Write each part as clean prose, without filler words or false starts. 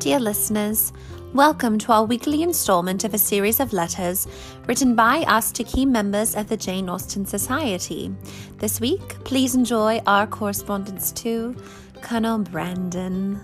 Dear listeners, welcome to our weekly installment of a series of letters written by us to key members of the Jane Austen Society. This week, please enjoy our correspondence to Colonel Brandon.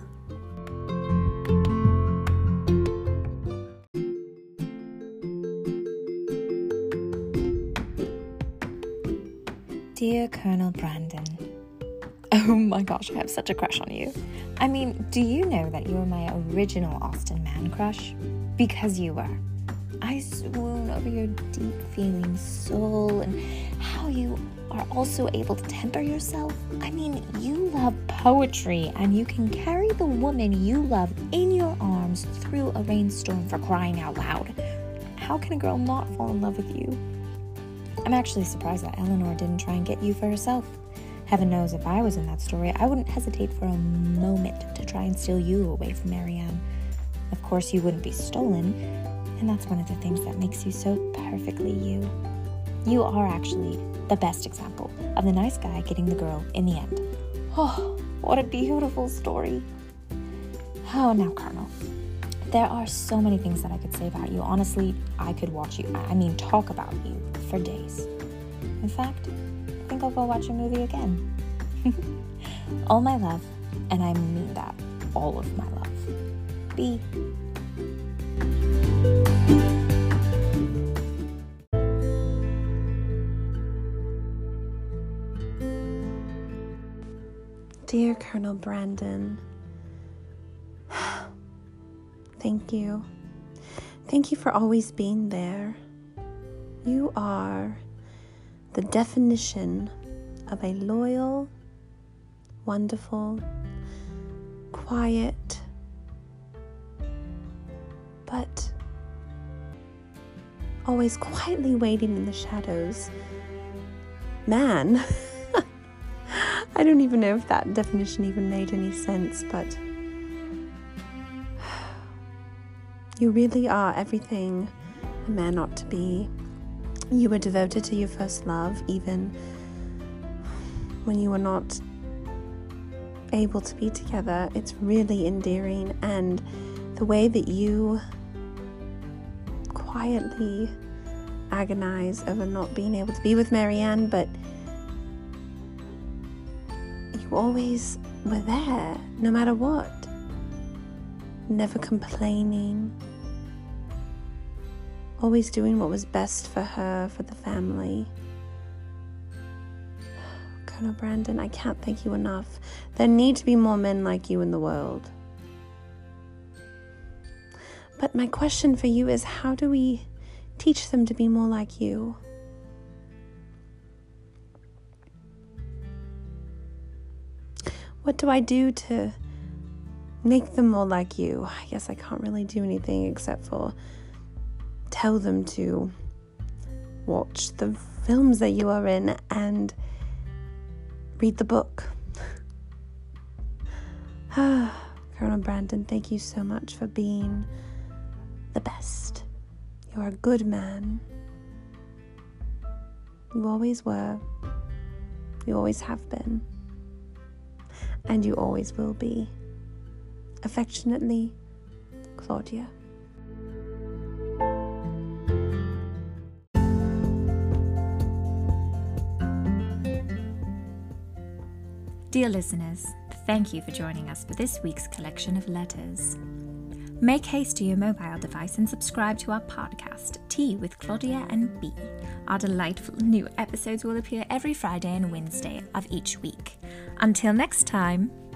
Dear Colonel Brandon, oh my gosh, I have such a crush on you. I mean, do you know that you're my original Austen man crush? Because you were. I swoon over your deep feeling soul and how you are also able to temper yourself. I mean, you love poetry and you can carry the woman you love in your arms through a rainstorm, for crying out loud. How can a girl not fall in love with you? I'm actually surprised that Eleanor didn't try and get you for herself. Heaven knows if I was in that story, I wouldn't hesitate for a moment to try and steal you away from Marianne. Of course, you wouldn't be stolen, and that's one of the things that makes you so perfectly you. You are actually the best example of the nice guy getting the girl in the end. Oh, what a beautiful story. Oh, now, Colonel. There are so many things that I could say about you. Honestly, I could talk about you for days. In fact, I think I'll go watch a movie again. All my love, and I mean that, all of my love. B. Dear Colonel Brandon, thank you. Thank you for always being there. You are the definition of a loyal, wonderful, quiet, but always quietly waiting in the shadows man. I don't even know if that definition even made any sense, but you really are everything a man ought to be. You were devoted to your first love, even when you were not able to be together. It's really endearing, and the way that you quietly agonize over not being able to be with Marianne, but you always were there, no matter what. Never complaining. Always doing what was best for her, for the family. Colonel Brandon, I can't thank you enough. There need to be more men like you in the world. But my question for you is, how do we teach them to be more like you? What do I do to make them more like you? I guess I can't really do anything except for tell them to watch the films that you are in and read the book. Colonel Brandon, thank you so much for being the best. You're a good man. You always were. You always have been. And you always will be. Affectionately, Claudia. Dear listeners, thank you for joining us for this week's collection of letters. Make haste to your mobile device and subscribe to our podcast, Tea with Claudia and B. Our delightful new episodes will appear every Friday and Wednesday of each week. Until next time.